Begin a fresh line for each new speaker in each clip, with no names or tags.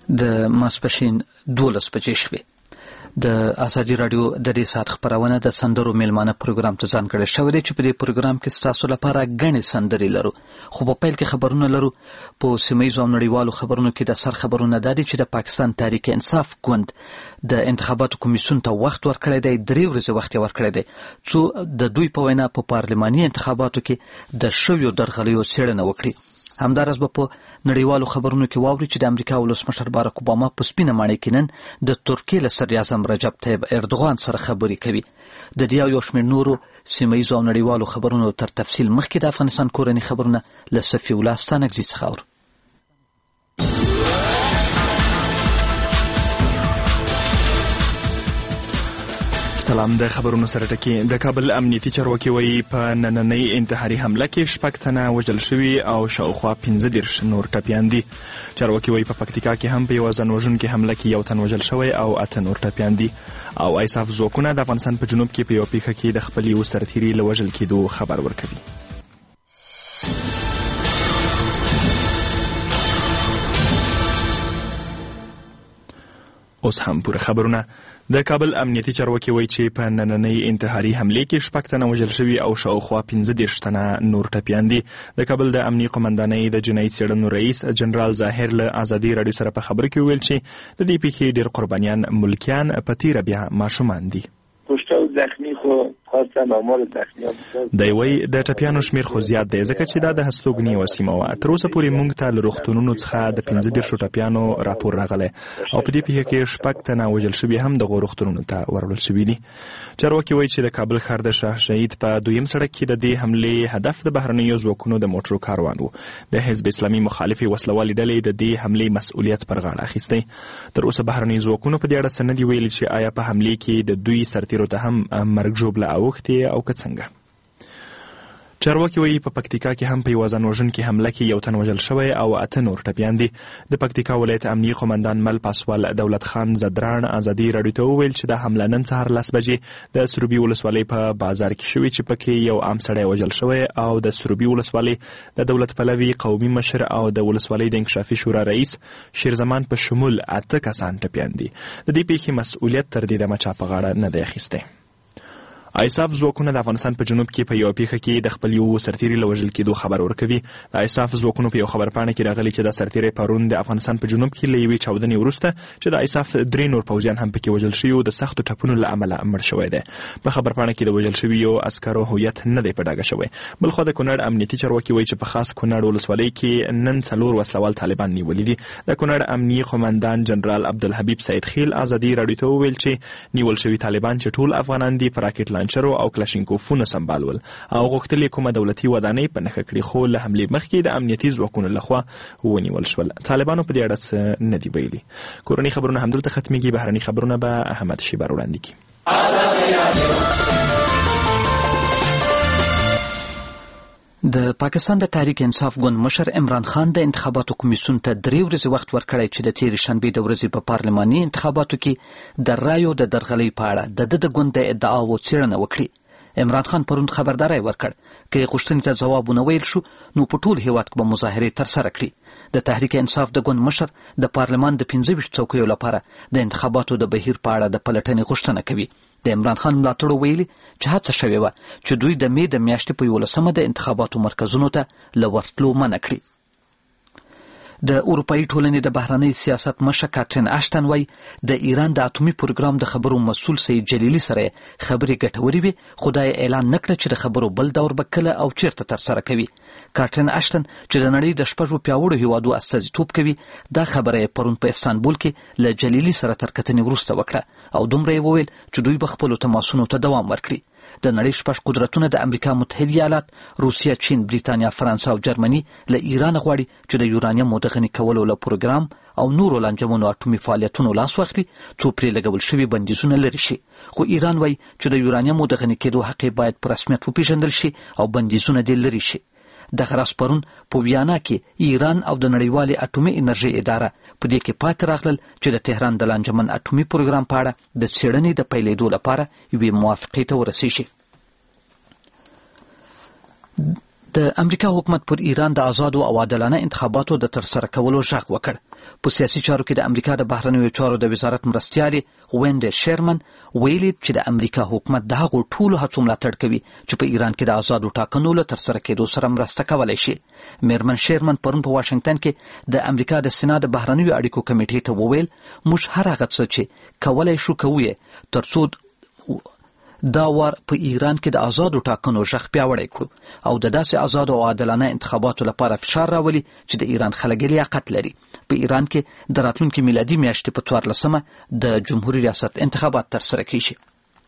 د ماسپښین 12 بجې شوې. د ازادي رادیو د دې ساعت خبرونه د سندرو میلمانه پروګرام ته ځانګړی شوی دی چې په دې پروګرام کې ستاسو لپاره غني سندري لرو. خو په پیل کې خبرونه لرو. په سیمه‌یزو او نړیوالو خبرونو کې د سر خبرونه د دې چې د پاکستان تحریک انصاف ګوند د انتخاباتو کمیسیون ته وخت ورکړی دی، 3 ورځې وخت ورکړی دی څو د دوی په وینا په پارلماني انتخاباتو کې د شویو درغلیو څېړنه وکړي. همدارس به په نړیوالو خبرونو کې واوري چې د امریکا ولسمشر باراک اوباما په سپینه ماڼۍ کې نن د ترکیې له صدر اعظم رجب طیب اردوغان سره خبرې کوي. د دې او یو شمېر نورو سیمه‌یزو او نړیوالو خبرونو تر تفصیل مخکې د افغانستان کورني خبرونه له صفي الله ستانکزي څخه اورو.
سلام. د خبرونو سره ټکی. د کابل امنیتي چارواکي وایي په نننۍ انتحاري حمله کې 6 تنه وژل شوي او شاوخوا 15 نور ټپیان دي. چارواکي وایي په پکتیکا کې هم په یو ځان وژونکي حمله کې 1 تن وژل شوی او 8 نور ټپیان دي. او ایساف ځواکونه د افغانستان په جنوب کې په یو پیښه کې د خپل یو سرتیري له وژل کېدو خبر ورکوي. اوس هم پوره خبرونه. د کابل امنیتي چارواکي وایي چې په نننۍ انتحاري حملې کې 6 تنه وژل شوي او شاوخوا 15 تنه نور ټپیان دي. د کابل د امنیتي قومندانۍ د جنایي څېړنو رئیس جنرال ظاهر له ازادي رادیو سره په خبرو کې ویل چې د دې پیښې ډېر قربانیان ملکیان په تیره بیا ماشومان دي.
زخمی خو خواستن آمار زخمی
دی وایي د ټپیانو شمیر خو زیات دی ځکه چې دا د هستوګنې یوه سیمه وه. تر اوسه پورې موږ ته له روغتونونو څخه د 15 ټپیانو راپور راغلی او په دې پیښه کې 6 تنه وژل شوي هم دغو روغتونونو ته وروړل شوي دي. چارواکي وایي چې د کابل ښار د شاه شهید په 2یم سړک کې د دې حملې هدف د بهرنیو ځواکونو د موټرو کاروان و. د حزب اسلامي مخالفې وسلوالې ډلې د دې حملې مسؤلیت پر غاړه اخیستی. تر اوسه بهرنیو ځواکونو په دې اړه څه نه دي ویلي چې آیا په حملې کې د دوی سرتیرو ته هم مرګ ژوبله اوښتې او که څنګه. چارواکي وایي په پکتیکا کې هم په یوه ځان وژونکي حمله کې 1 تن وژل شوی او 8 نور ټپیان دي. د پکتیکا ولایت امنیي قومندان مل پاسوال دولت خان زدران ازادي رادیو ته وویل چې د حمله نن سهار 10 بجې د سروبي ولسوالۍ په بازار کې شوې چې پکې یو عام سړی وژل شوی او د سروبي ولسوالۍ د دولت پلوي قومي مشر او د ولسوالۍ د انکشافي شورا رئیس شیرزمان په شمول 8 کسان ټپیان دي. د دې پیښې مسؤلیت تر دې دمه چا په غاړه نه دی اخیستی. ایساف ځواکونه د افغانستان په جنوب کې په یو پیښه کې د خپل یو سرتیري له وژل کېدو خبر ورکوي. د ایساف ځواکونو په یو خبرپاڼه کې راغلي چې د سرتیري پرون د افغانستان په جنوب کې له یوې چاودنې وروسته چې د ایساف 3 نور پوځیان هم پکې وژل شوي د سختو ټپونو له امله مړ شوی دی. په خبرپاڼه کې د وژل شویو عسکرو هویت نه دی په ډاګه شوی. بلخوا د کونړ امنیتي چارواکي وایي چې په خاص کونړ ولسوالۍ کې نن 4 وسلوال طالبان نیولي دي. د کونړ امنیي قومندان جنرال عبدالحبیب سید خیل ازادي رادیو ته وویل چې نیول شوي طالبان چې ټول افغانان دي په راکټ لانچرو او کلاشینکوفونه سمبالول او غوښتل کومه دولتي ودانۍ په نښه کړي خو له حملې مخکې د امنیتي ځواکونو لخوا ونیول شول. طالبانو په دې اړه څه نه دي ویلي. کورني خبرونه همدلته ختمېږي. بهرني خبرونه به احمد شیبر وړاندې کړي.
د پاکستان د تحریک انصاف ګوند مشر عمران خان د انتخاباتو کمیسیون ته 3 ورځې وخت ورکړی چې د تېرې شنبې د ورځې په پارلماني انتخاباتو کې د رایو د درغلۍ په اړه د ګوند د ادعاوو څېړنه وکړي. عمران خان پرون خبرداری ورکړ که غوښتنې ته ځواب ونه ویل شو نو په ټول هیواد کې به مظاهرې ترسره کړي. د تحریک انصاف د ګوند مشر د پارلمان د 25 څوکیو لپاره د انتخاباتو د بهیر په اړه د پلټنې غوښتنه کوي. د عمران خان ملاتړو ویلي چې هڅه شوې وه چې دوی د مې د میاشتې په 11مه د انتخاباتو مرکزونو ته له ورتلو منع کړي. د اروپایي ټولنې د بهرنۍ سیاست مشر کاترین اشټن وایي د ایران د اټومي پروګرام د خبرو مسؤل سید جلیلي سره خبرې ګټورې وي خو دا اعلان نه کړه چې د خبرو بل دور به کله او چیرته ترسره کوي. کاترین اشټن چې د نړۍ د 6 پیاوړو هیوادو استازیتوب کوي دا خبره یې پرون په استانبول کې له جلیلي سره تر کتنې وروسته وکړه او دومره یې وویل چې دوی به خپلو تماسونو ته دوام ورکړي. د نړۍ 6 قدرتونه د امریکا متحده ایالات، روسیه، چین، بریتانیا، فرانسه او جرمني له ایران غواړي چې د یورانیم د غني کولو له پروګرام او نورو لانجمنو اټومي فعالیتونو لاس واخلي څو پرې لګول شوي بندیزونه لرې شي. خو ایران وایي چې د یورانیم د غني کېدو حق باید په رسمیت وپېژندل شي او بندیزونه دې لرې شي. دغه راز پرون په ویانا کې ایران او د نړیوالې اټومي انرژي اداره په دې کې پاتې راغلل چې د تهران د لانجمن اټومي پروګرام په اړه د څېړنې د پیلېدو لپاره یوې موافقې ته ورسیږي. د امریکا حکومت پر ایران د آزادو او عادلانه انتخاباتو د ترسره کولو ژغ وکړ. په سیاسي چارو کې د امریکا د بهرنیو چارو د وزارت مرستیالې وینډ شیرمن ویلي چې د امریکا حکومت د هغو ټولو هڅو ملاتړ کوي چې په ایران کې د آزادو ټاکنو له ترسره کېدو سره مرسته کولی شي. میرمن شیرمن پرون په واشنگټن کې د امریکا د سنا د بهرنیو اړیکو کمیټې ته وویل موږ هر هغه څه چې کولی شو کوو یې ترڅو دا وار په ایران کې د آزادو ټاکنو ژغ پیاوړی کړو او د داسې آزادو او عادلانه انتخاباتو لپاره فشار راولي چې د ایران خلک لیاقت لري. په ایران کې د راتلونکي میلادي میاشتې په 14مه د جمهوریت ریاست انتخابات ترسره کیږي.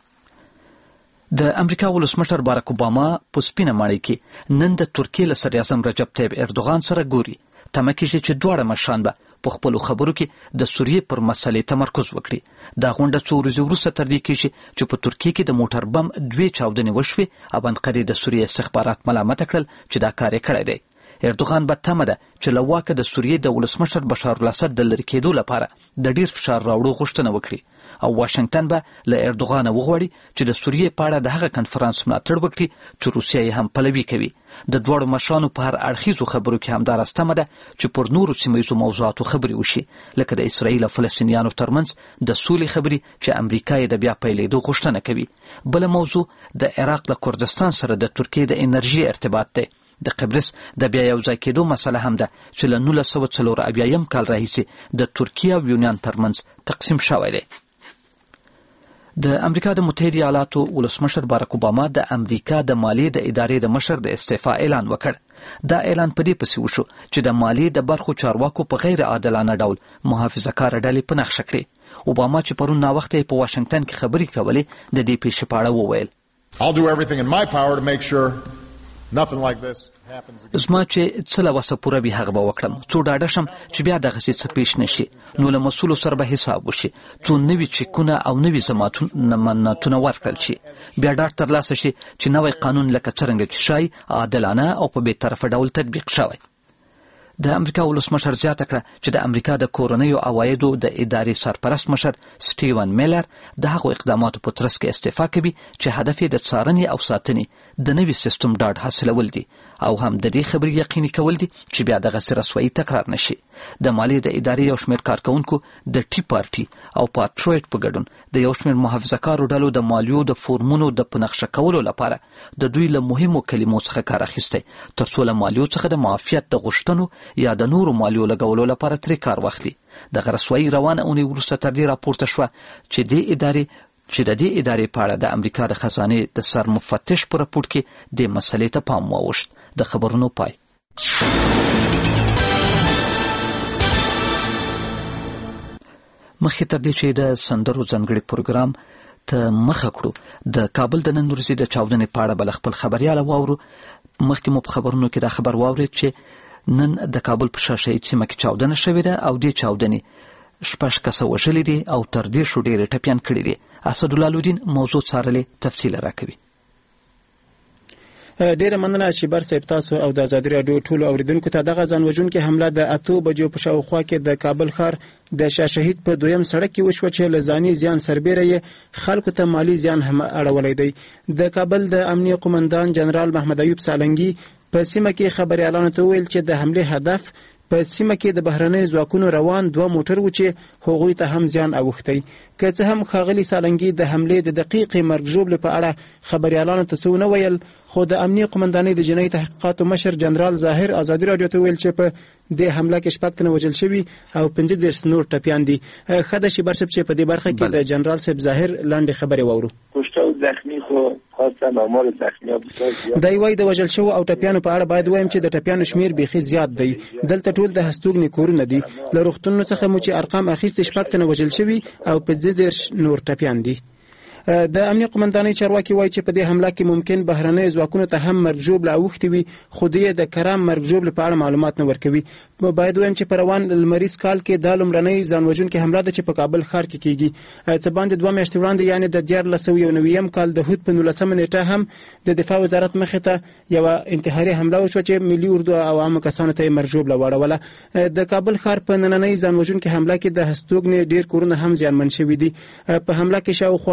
د امریکا ولسمشر باراک اوباما په سپینه ماڼۍ کې نن د ترکیې له صدراعظم رجب طیب اردوغان سره ګوري. تمه کېږي چې دواړه مشران به په خپلو خبرو کې د سوریې پر مسلې تمرکز وکړي. دا غونډه څو ورځې وروسته تر دې کېږي چې په ترکیې کې د موټر بم 2 چاودنې وشوې او انقرې د سوریې استخبارات ملامت کړل چې دا کار یې کړی دی. اردوغان به تمه ده چې له واکه د سوریې د ولسمشر بشار الاسد د لرې کېدو لپاره د ډیر فشار راوړو غوښتنه وکړي او واشنگټن به له اردوغان وغواړي چې د سوریې په اړه د هغه کنفرانس ملاتړ وکړي چې روسیه یې هم پلوي کوي. د دواړو مشرانو په هر اړخیزو خبرو کې همداراز تمه ده چې پر نورو سیمهییزو موضوعاتو خبرې وشي لکه د اسرائیل او فلسطینیانو ترمنځ د سولې خبرې چې امریکا یې د بیا پیلېدو غوښتنه کوي. بله موضوع د عراق له کردستان سره د ترکیې د انرژي ارتباط دی. د قبرس د بیا یو ځای کېدو مسله هم ده چې له 1974 کال راهیسې د ترکیه او یونان ترمنځ تقسیم شوی دی. د امریکا د متحده ایالاتو ولسمشر باراک اوباما د امریکا د مالیې د ادارې د مشر د استعفا اعلان وکړ. دا اعلان په دې پسې وشو چې د مالیې د برخو چارواکو په غیر عادلانه ډول محافظه‌کاره ډلې په نښه کړې. اوباما چې پرون ناوخته په واشنگټن کې خبرې کولې د دې پیښې په اړه وویل
I'll do everything in my power to make sure nothing like this happens again.
زما چې څه له وسه پوره وي هغه به وکړم څو ډاډه شم چې بیا دغسې څه پیښ نه شي. نو له مسؤلو سره به حساب وشي څو نوي چکونه او نوي ضمانتونه ورکړل شي. بیا ډاډ ترلاسه شي چې نوی قانون لکه څرنګه چې شای عادلانه او په بې طرفه ډول تطبیق شوی. د امریکا ولسمشر زیاته کړه چې د امریکا د کورنیو عوایدو د ادارې سرپرست مشر سټیون میلر د هغو اقداماتو په ترڅ کې استعفا کوي چې هدف یې د څارنې او ساتنې د نوي سیستم ډاډ حاصلول دي او هم د دې خبرې یقیني کول دي چې بیا دغسې رسوایي تکرار نشي. د مالیې د ادارې یو شمېر کارکوونکو د ټي پارټي او پاټرویټ په ګډون د یو شمېر محافظه‌کارو ډلو د مالیو د فورمونو د په نقشه کولو لپاره د دوی له مهمو کلمو څخه کار اخیستی ترڅو له مالیو څخه د معافیت د غوښتنو یا د نورو مالیو لګولو لپاره ترې کار واخلي. دغه رسوایي روانه اونۍ وروسته تر دې راپورته شوه چې د دې ادارې په اړه د امریکا د خزانې د سر مفتش په راپور کې دې مسلې ته پام واوښت. د خبرونو پای. مخکې تر دې چې د سندرو ځانګړي پروګرام ته مخه کړو د کابل د نن ورځې د چاودنې په اړه بل خپل خبريال واورو. مخکې مو په خبرونو کې دا خبر واورید چې نن د کابل په شاشهید سیمه کې چاودنه شوې ده او دې چاودنې 6 کسه وژلي دي او تر دې شو ډېر ټپیان کړي دي. اسدالله لودین موضوع څارلې تفصیل راکوي.
ډیره مننه چې بر صاحب تاسو او د آزادي رادیو ټولو اوریدونکو ته دغه ځانوژونکې حمله د 8 بجو په شاوخوا کې د کابل ښار د شاه شهید په دویم سړک کې وشوه چې له ځاني زیان سربیره یې خلکو ته مالی زیان هم اړولی دی. د کابل د امنیه قومندان جنرال محمد ایوب سالنګي په سیمه کې خبريالانو ته ویل چې د حمله هدف په سیمه کې د بهرنۍ ځواکونو روان 2 موټر و چې هغوی ته هم زیان اوښتی. که څه هم ښاغلي سالنګي د حملې د دقیقې مرګ ژوبلې په اړه خبريالانو ته څه ونه ویل، خو د امنیه قومندانۍ د جنایي تحقیقاتو مشر جنرال ظاهر آزادي رادیو ته ویل چې په د حمله کې 6 تنه وژل شوي او 15 نور ټپیان دي. خدای شي برسب چې په دې برخه کې د جنرال صاحب ظاهر لاندې خبرې واورو.
کشته او زخمی خو خاصه آمار زخمی‌ها بسیار زیات.
دا وایي د وژل شوو او ټپیانو په اړه باید وایم چې د ټپیانو شمیر بیخي زیات دی. دلته ټول د هستوګنې کورونه دي. له روغتونونو څخه مو چې ارقام اخیستي 6 تنه وژل شوي او 15 نور ټپیان دي. د امنیه قومندانۍ چارواکي وایي چې په دې حمله کې ممکن بهرنۍ ځواکونو ته هم مرګ ژوبله اوښتې وي، خو دوی د کرام مرګ ژوبلې په اړه معلومات نه ورکوي. باید وایم چې په روان لمریز کال کې دا لومړنۍ ځانوژونکې حمله ده چې په کابل ښار کې کیږي. څه باندې 2 میاشتې وړاندې یعنې د 1999 کال د هود په 19 نیټه هم د دفاع وزارت مخې ته یوه انتحاري حمله وشوه چې ملي اردو او عامو کسانو ته یې مرګ ژوبله واړوله. د کابل ښار په نننۍ ځانوژونکې حمله کې د هستوګنې ډېر کورونه هم زیانمن شوي دي. په حمله کې شاوخوا 10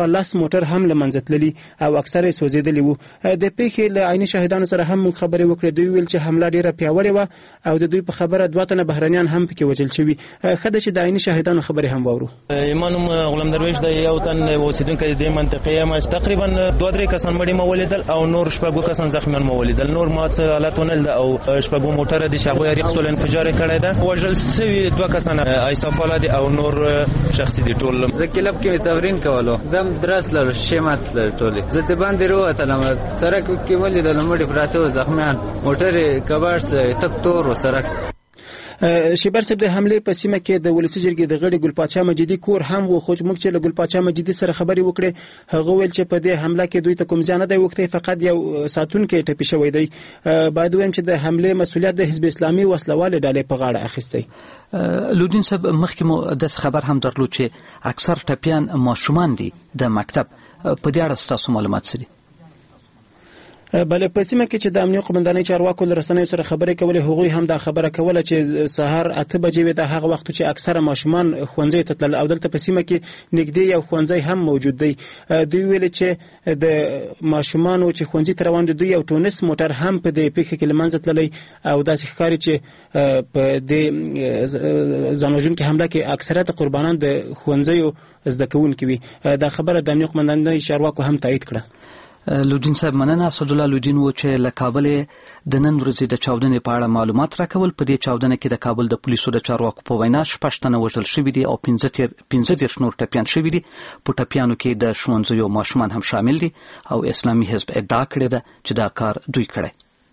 موټر هم له منځه تللی او اکثره سوځېدلي وو. د پیښې له عیني شاهدانو سره هم موږ خبرې وکړې. دوی ویل چې حمله ډیره پیاوړې وه او د دوی په خبره 2 تنه بهرنیان هم پکې وژل شوي. ښه ده چې د عیني شاهدانو خبرې هم واورو.
ایمانم غلام درویش د یو تن اوسیدونکی د منطقې یم. تقریبا 2-3 کسان مړي مو ولیدل او نور 4 کسان زخمیان مو ولیدل. نور ما څه حالت ونه لیدل او 4 موټر د شاغوی ریخسول انفجار کړی ده. وژل شوي 2 کسان ایسافاله دي او نور شخصي دي. ټول
زه کلب کې تمرین کولو دم درس لر شمات لر ټولې زه ته باندې وروتلم. سرک کې ولیدل مړي پراته زخمیان موټر کباړ تک تور و سرک.
شیبر صاحب د حمله په سیمه کې د ولسی جرګې د غړي ګلپاچا مجیدي کور هم و. خو موږ چې له ګلپاچا مجیدي سره خبرې وکړې هغه ویل چې په دې حمله کې دوی ته کوم ځان نه دی وکړي، فقط یو ساتونکي ټپي شوی دی. باید وایم چې د حمله مسؤلیت د حزب اسلامي وسلواله ډلې په غاړه اخیستی.
لودین صاحب مخکې مو د خبر هم درلود چې اکثر ټپیان ماشومان دي د مکتب. په دې اړه تاسو معلومات څه دي؟
بله په سیمه کې چې د امنیت قومندانۍ چارواکو له رسنیو سره خبرې کولې هغوی هم دا خبره کوله چې سهار 8 بجې وي د هغه وخت چې اکثره ماشومان ښوونځي ته تلل او دلته په سیمه کې نږدې یو ښوونځی هم موجود دی. دوی ویل چې د ماشومانو چې ښوونځي ته روان دي دوی یو ټونس موټر هم په دې پیښه کې له منځه تللی او داسې ښکاري چې په دې ځانوژونکې حمله کې اکثریت قربانان د ښوونځیو زده کوونکي وي. دا خبره د امنیت قومندانۍ چارواکو هم تایید کړه.
لودین صاحب مننه. اسدالله لودین و چې له کابل د نن ورځې د چاودنې په اړه معلومات راکول. په دې چاودنه کې د کابل د پولیسو د چارواکو په وینا 6 تنه وژل شوي دي او 15 نور ټپیان شوي دي. په ټپیانو کې د ښوونځیو ماشومان هم شامل دي او اسلامي حزب ادعا کړې ده چې دا کار دوی کړی.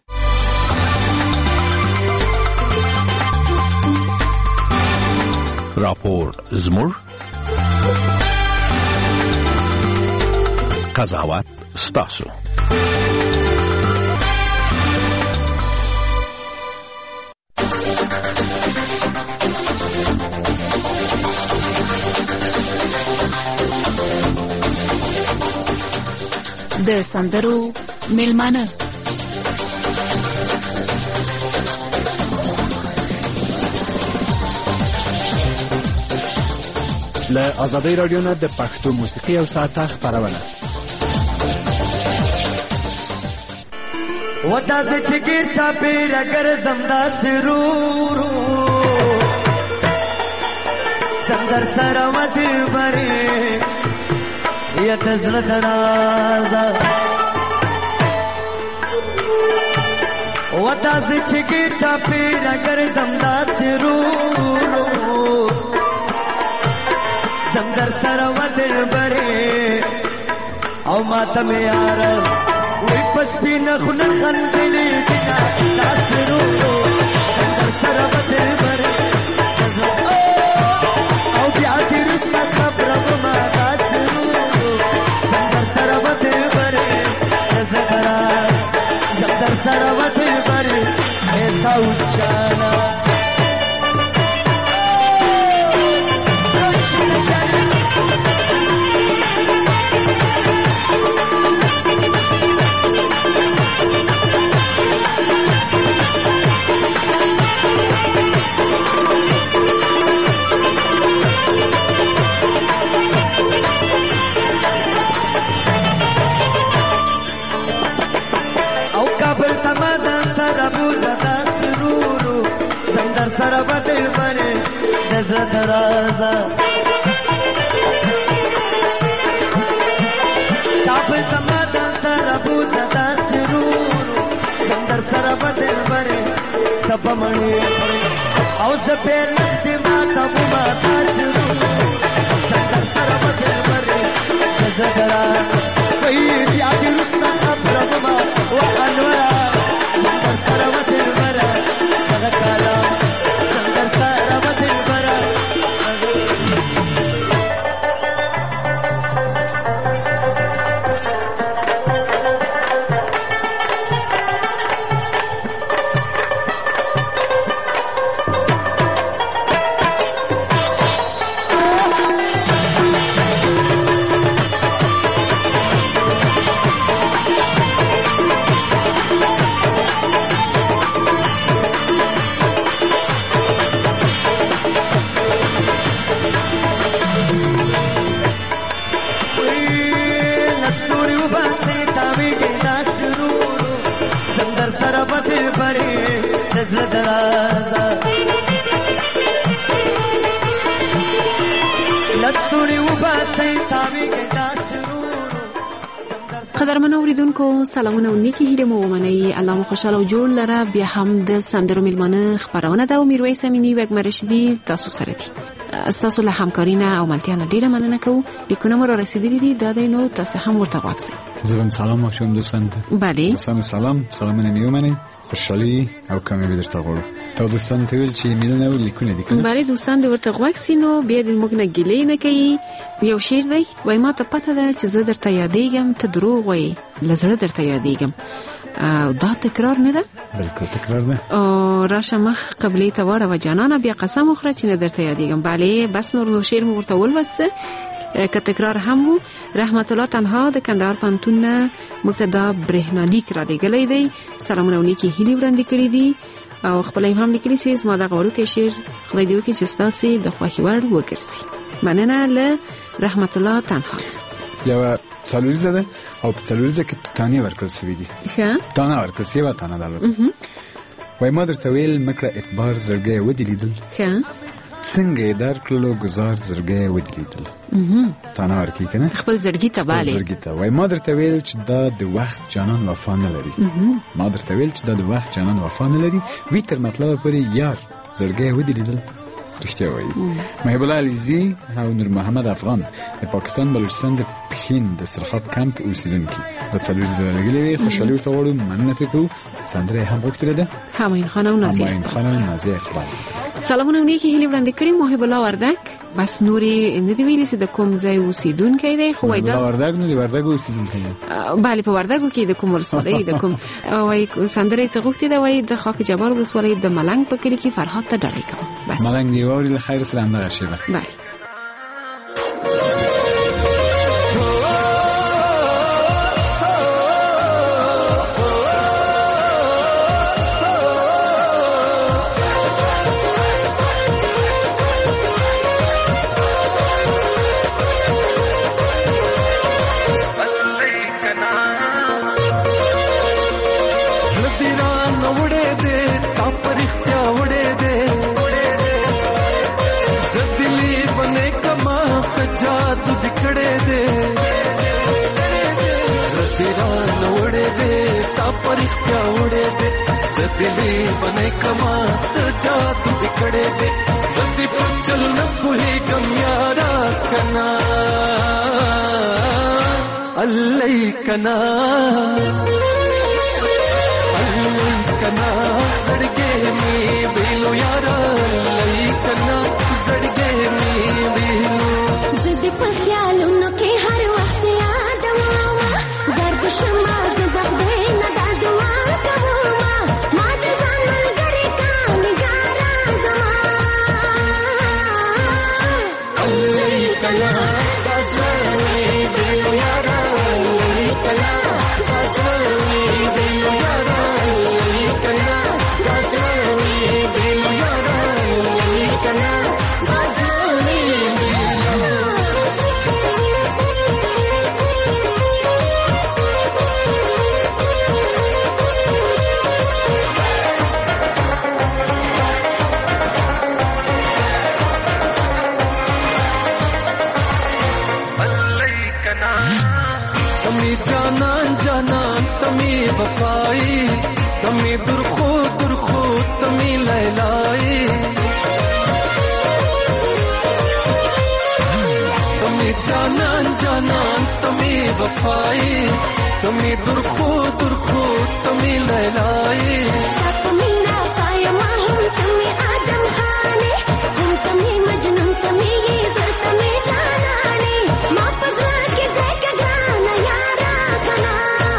راپور زموږ قضاوت ستاسو.
د سندرو میلمانه
له آزادۍ رادیو نه د پښتو موسیقي او ساعته خپرونه.
ودا سے چگیر چاپی رگر زمدا سرورو سندر سرمد بری یتزل درازا ودا سے چگیر چاپی رگر زمدا سرورو سندر سرمد بری او ماتم یار وی پس بی نخون خندلی دینا تاسرو سندر سرمد بری او بیادی رسا خبرم ما تاسرو سندر سرمد بری سندر سرمد بری ایتا اوشانا سربت بری نزد رازا کابل تمادن سربو زدا سرورو سندر سربت بری سب منی او زبیل نختی ماتا بماتا شرورو سندر سربت بری نزد رازا وی دیادی رسنا خبر بما وحنورا سندر سربت بری نغتالا دزل درازا لستوری وباسي تاوي کې داسرو
قدرمن اوریدونکو سلامونه او نیکی هیله مو ومنئ. الله مو خوشاله او جوړ لره. بیا هم د سندرو میلمانه خبرونه ده او میرویس امینی و اکمرشدی تاسو سره دي. تاسو له همکارینه او ملتیا ډیره مننه کوو. لیکونه مو را رسیدلي دي دا نو تاسو هم ورته واکسئ.
زه سلام واچوم دوستان ته.
بله
دوستان سلامونه میومنئ. خوشحالي او کامیابی درته غواړم. تا دوستان ته ویل چې میلونه او لیکونه دي کنه.
بله دوستان دې ورته واکسئ نو بیا دې موږ نه ګیلې نه کوي. یو شعر دی وای ما ته پته ده چې زه درته یادېږم ته دروغ وایې له زړه درته یادېږم. دا تکرار نه ده؟
بلکل تکرار ده.
راشه مخ قبلې ته واړه و جانانه بیا قسم وخوره چې نه درته یادېږم. بله بس نور شعر مو ورته ولوسته که تکرار هم وو. رحمت الله تنها د کندهار پوهنتون نه موږ ته دا برېښنالیک را لېږلی دی. سلامونه او نیکې هیلې وړاندې کړي دي او خپله یې هم لیکلي چې زما دغه وړوکی شعر خدای دې وکړي چې ستاسې د خوښې وړ وګرځي. مننه له رحمت الله تنها.
یو څلوریزه ده او په څلوریزه کې تانې ورکړل شوي دي.
ښه
تانه ورکړل شوې وه تانه ده. وایي ما درته ویل مکړه اعتبار زړګی ودې لیدل
ښه
څنګه یې درکړلو ګزار زړګی ودې لیدل. تانه ورکړي که نه
خپل زړګي ته بالې
زړګي ته. وایي ما درته ویل چې دا د وخت جانان وفا نه لري. ما درته ویل چې دا د وخت جانان وفا نه لري. وی تر مطلبه پورې یار زړګی ودې لیدل. رښتیا وایي. محب الله علیزي او نور محمد افغان د پاکستان بلوچستان د پښین د سرحد کمپ اوسیدونکي د څلوریزه لګلې وي. خوشحالي ورته غواړو. مننه ترې کوو. سندره یې هم غوښتې ده
همایون خان او
نازیه اقبال.
سلامونه او نیکې هیلې وړاندې کړي. محب الله وردک بس نورې نه دی ویلي چې د کوم ځای اوسیدونکی دی خو وایي
دا وردک نه دی وردګ اوسیدونکی دی.
بله په وردګو کې د کوم ولسوالۍ د کوم وایي سندره یې څه غوښتې ده وایي د خاک جبار ولسوالۍ د ملنګ په کلي کې فرهاد ته ډالۍ کوم. بس
ملنګ دی واوري له خیر سره همدغه شی ده.
بله
दिली बने कमा सजाद दिखड़े दे जल्दी चल न कोई गम यारा कना अल्लाह कना सड़के में बेलो यारा अल्लाह कना सड़के में बेलो जिद पर ख्यालों न के हर वक्त याद आवा जर्द शमा ज़बदे न दादुआ वफाई तमी दुरखो तमी लैलाई तमी जानान तमी वफाई तमी दुरखो तमी लैलाई तमी ना कायमा हम तमी आदम खाने हम तमी मजनून तमी ये तमी जानाने मां पजला के से का गाना यारा कना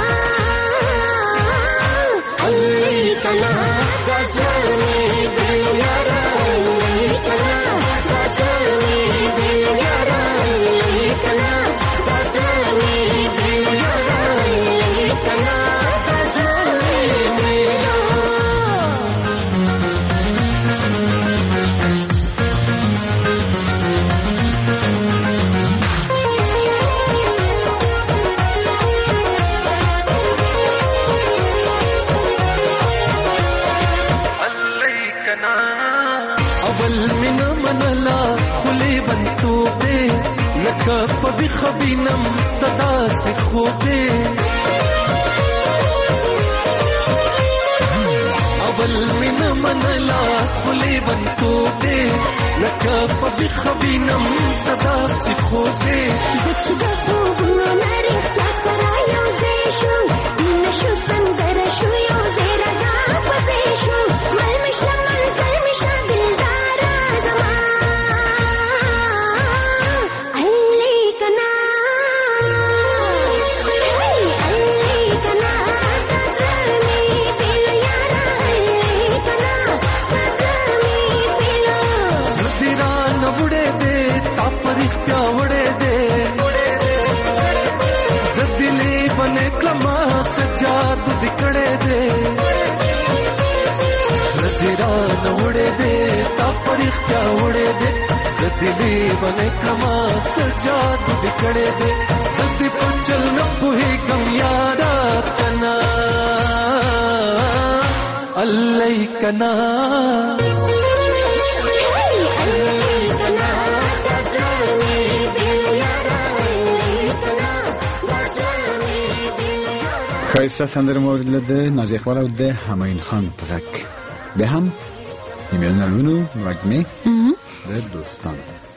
कना गजनी दिल यारा कना गजनी दिल यारा कना गजनी दिल यारा कना गजनी दिल خلی بنتو دے لکه پبی خبینم صدا سے خوبے اول من منلا خلی بنتو دے لکه پبی خبینم صدا سے خوبے
زچ د خوب نری لاسرا یو زیشو نشو سندر شو یو زیرا پزیشو مل مشم زل مشا دلدار زما علی کنا علی کنا تزمی پیل یارا علی کنا تزمی پیل
زدیرا نوڑے دے تا پرختیا وڑے دے زدلی بنے کلما سجاد دکڑے دے زدیرا نوڑے دے تا پرختیا وڑے دے زدلی بنے کلما سجاد دکڑے دے زدی پچل نبوہی کم یارا کنا اللہ کنا
خایسته سندره مورد د نازی اقبال او د همایون خان په غږ به هم ایمیلونه لونو مقدمه د دوستان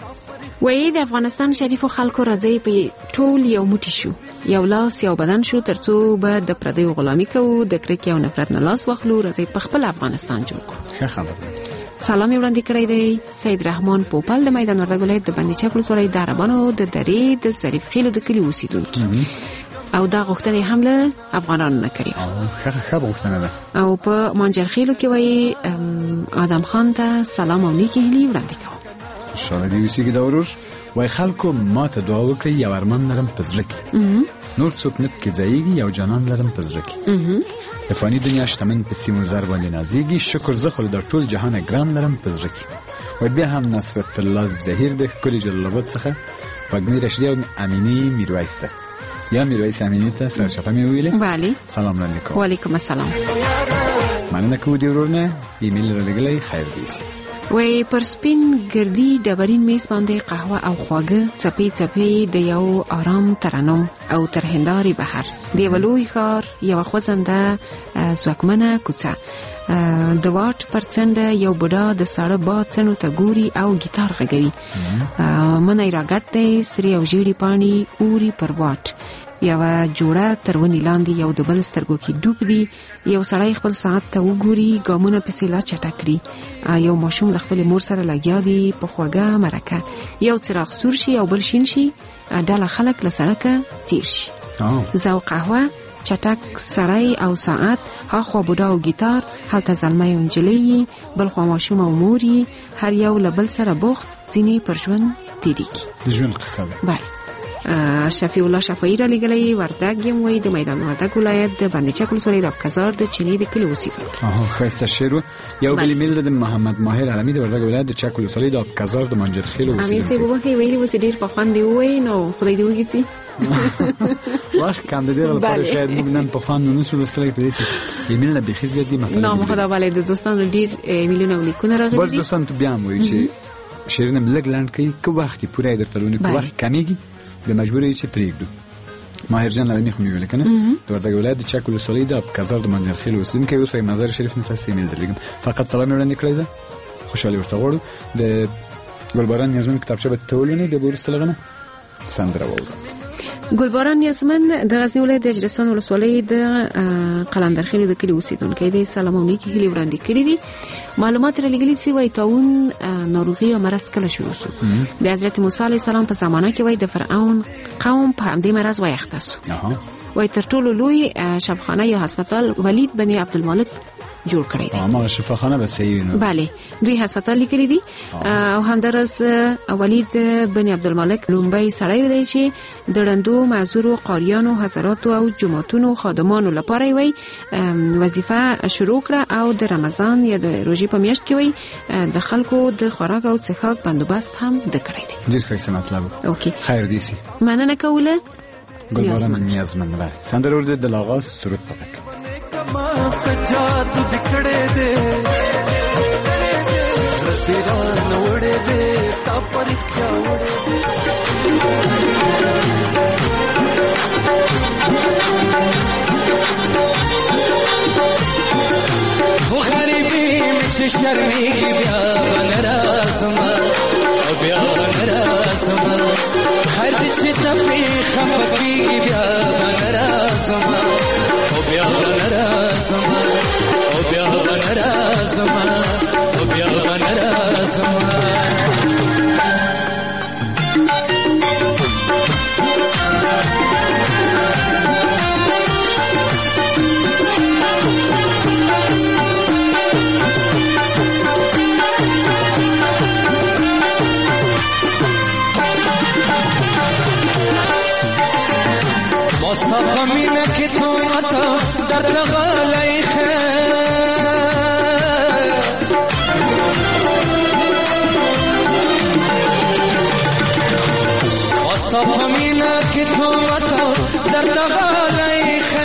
وی د افغانستان شریفو خلکو راځي په ټول یو موټی شو یو لاس یو بدن شو ترڅو به د پردیو غلامی کوو د کرکې او نفرت نه لاس واخلو راځي په خپل افغانستان جوړ کړو
ښه خبره
سلام یې وړاندې کړی دی سید رحمان پوپل د میدان وردګ ولایت د بندي چک ولسوالۍ د عربانو د درې د ظریف خیلو د کلي اوسیدونکي او دا غوښتنې هم له افغانانو نه کړي
ښه غوښتنه ده
او په مانجرخیلو کې وایي آدم خان ته سلام او نیکې هیلې وړاندې کوم
خوشحاله دې اوسېږي دا ورور وایي خلکو ما ته دعا وکړئ یو ارمان لرم په زړه کې نور څوک نه پکې ځایږي یو جانان لرم په زړه کې د فاني دنیا شتمن په سیمو زر باندې نازېږي شکر زه خو د ټول جهانه ګران لرم په زړه کې وایي بیا هم نصرت الله ظهیر د ښکلي جلال آباد څخه وږمې رشیدي او امینې میرویس ته یا میرویس امینی ته سرشفه می ویله
بله
سلام علیکم
و علیکم السلام
مننه کوم دی ورونه ایمیل را لګلای خیر دیسی
وی پر سپین ګردی ډبرین میز باندې قهوه او خواږه چپی چپی د یو آرام ترنم او تر هنداري بهر دی ولوی خار یو خوځنده ځواکمنه کوڅه د واټ پرڅنډه یو بډا د ساړه باد څنو ته ګوري او گیتار غږوي منای راګټ دی سری او ژیړي پاڼي اوري پر واټ یو جوړه ترونی لاندې یو د بل سترګو کې ډوب دی یو سړی خپل ساعت ته وګوري ګامونه پسې لا چټکري یو ماشوم د خپل مور سره لګیا دی په خواږه مرکه یو څراغ سور شي او بل شین شي ډله خلک له سړکه تیر شي زو قهوه چټک سړی او ساعت هاخوا بوډا او گیتار هلته زلمی او نجلۍ بل خوا ماشوم او موري هر یو له بل سره بوخت ځینې پر ژوند تیریږي
د ژوند قصه ده
بله شفیع الله شفیعي را لګلی وردګ یم وای د میدان وردګ ولایت د باندې چک ولسوالۍ د ابکزار د چینی د کلي اوسیدونکی
ښایسته شعر یو بل ایمیل د محمد ماهر علمی د وردګ ولایت د چک ولسوالۍ د ابکزار د منجرخیل اوسیدونکی
امین سی بوخي ویلي وسی ډیر په خوند دی وای نو خدای دې وګیسي
واخ کم د دې لپاره شاید موږ نن په خوند نو سول سره په دې ایمیل نه بخیز دي مطلب
نو خدای والي د دوستانو ډیر ایمیلونه ولیکونه راغلي
بس دوستان ته بیا مو چې شعرونه ملګ لاند کوي کو وخت پوره درته لونه کو وخت کمیږي د مجبورې چې پریږدو ماهر جان علمی خو ویل کنه د وردګ ولایت د چک ولسوالۍ د ابکزار د منجرخیل اوسیدونکی اوسه مزار شریف نه تاسو ایمیل درلګم فقط سلام وړاندې کړی دا خوشاله ورته غواړو د ګلباران یزمن کتابچه به تولونه د بورستلغنه سندره وو
ګلباران یزمن د غزنی ولایت د اجرستان ولسوالۍ د قلندرخیل د کلي اوسیدونکی دی سلام او نیکې هیلې وړاندې کړې دي معلومات را لګلي چې وایي طاعون ناروغي او مرض کله شروع شو د حضرت موسی علیه السلام په زمانه کې وایي د فرعون قوم په همدې مرض وایخته شو وایي تر ټولو لوی شفاخانه یا هسپتال ولید بن عبدالمالک جوړ کړی دی
ما شفاخانه به صحیح نه
bale دوی هسپتال لیکلي دي او همدارس ولید بن عبدالمالک لومبای سړی دی چې د ړندو معذورو قاریانو حضراتو او جماعتونو خادمانو لپاره وي وظیفه شروع کړه او د رمضان یا د روزي په میاشت کې وي د خلکو د خوراک او څښاک بندوبست هم د کړی دی
ډیر ښه مطلب
اوکې
خیر دی سي
مننه کوله
ګلباران نیازمن بله سندره ورده د لاغاز سرود پکې
سجاد دکڑے دے تیرا نوڑے دے تا پرختیا وړې خو غریبي مې چې شرمېږي بیا به نه راسمه او بیا به نه راسمه هر دې چې تپې خفه کېږي بیا به نه راسمه او بیا به نه راسمه او بیا به نه راسمه او بیا به نه راسمه ستا په مینه کې تومته درته غلی خیر ستا په مینه کې تومته درته غلی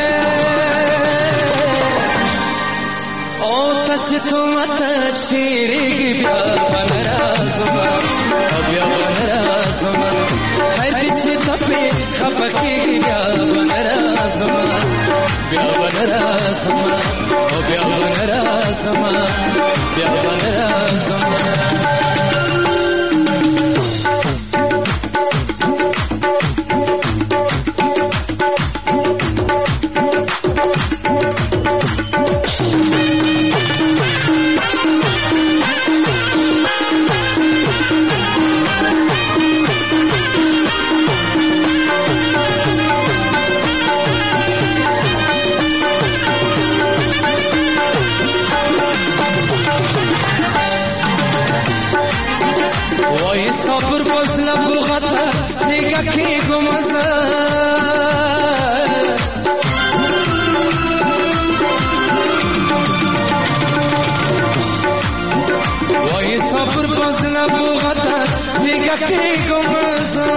خیر او ته چې تومته چیرېږي بیا به نه راځمه او بیا به نه راځمه خیر دې چې تپې خفه کېږي بیا به نه راځمه بیا به نه راځمه او بیا به نه راځمه بیا به نه راځمه صبر بسلا بغتا دیگه کی گمزه وای صبر بسلا بغتا دیگه کی گمزه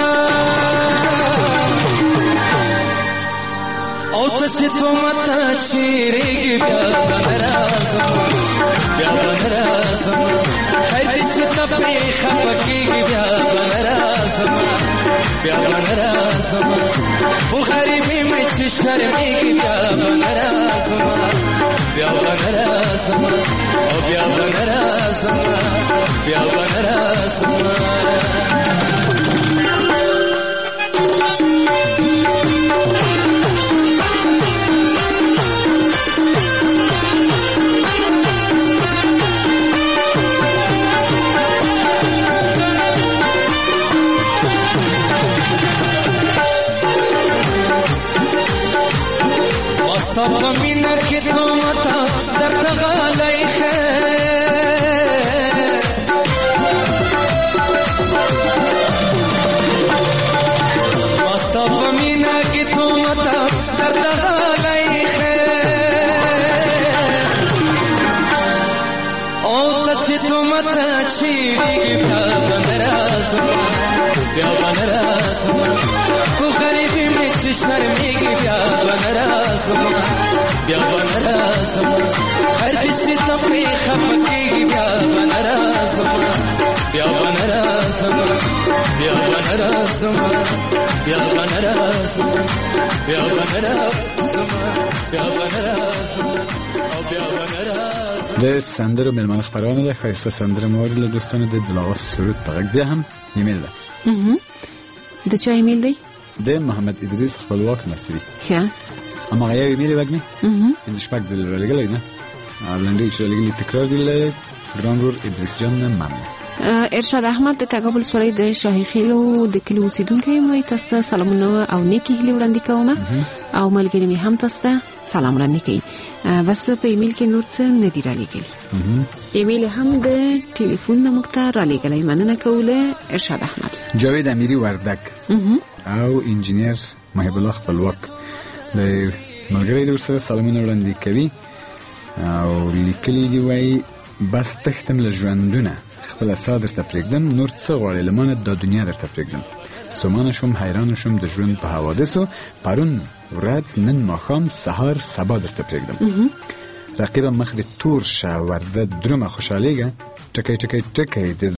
او ته چې تومته چیرېږي بیا به نه راځمه بیا به نه راځمه خیر دې چې تپې خفه کېږي بیا به نه راځمه بیا به نه راځمه خو غریبي مې چې شرمېږي بیا به نه راځمه بیا به نه راځمه او بیا به نه راځمه بیا به نه راځمه ستا په مینه کې تومته درته غلی خیر ستا په مینه کې تومته درته غلی خیر او ته چې تومته چیرېږي بیا به نه راځمه بیا به نه راځمه خو غریبي مې چې شرمېږي بیا به نه راځمه بیا به نه راځمه هر دې چې تپې خفه کېږي بیا به نه راځمه بیا به نه راځمه بیا به نه راځمه بیا به نه راځمه بیا به نه راځمه بیا به نه راځمه او بیا به نه راځمه
د سندرو مېلمانه خپرونه ده ښایسته سندره مو واورېدله دوستانو د دلواغ سرود په غږ بیا هم ایمیل ده
د چا ایمیل دی؟
د محمد ادریس خپلواک نصري
ښه
هماغه یو ایمیل وګڼئ د شپږ ځله رالیږلی ده لنډۍ چې رالیږلي تکرار دي له ګران ورور ادریس جان نه مننه
ارشاد احمد د تګاب ولسوالۍ د شاهي خیلو د کلي اوسېدونکی یم وایي تاسو ته سلامونه او نیکې هیلې وړاندې کوم او ملګري مې هم تاسو ته سلام وړاندې کوي بس په ایمیل کې نور څه نه دي رالیږلي ایمیل هم د ټلیفون نه موږ ته رالیږلی مننه کوله ارشاد احمد
جاوید امیري وردک او انجینیر محب الله خپلواک د ملګري د ورسره سلامونه وړاندې کوي او لیکلي دي وایي بس تختم له ژوندونه خپل سا درته پرېږدم نور څه غواړې له مانه دا دنیا درته پرېږدم ستومانه شوم حیرانه شوم د ژوند په حوادثو پرون ورځ نن ماښام سهار سبا درته پرېږدم رقیبه مخ دې تور شه ورځه درومه خوشحالېږه ټکی ټکی ټکی د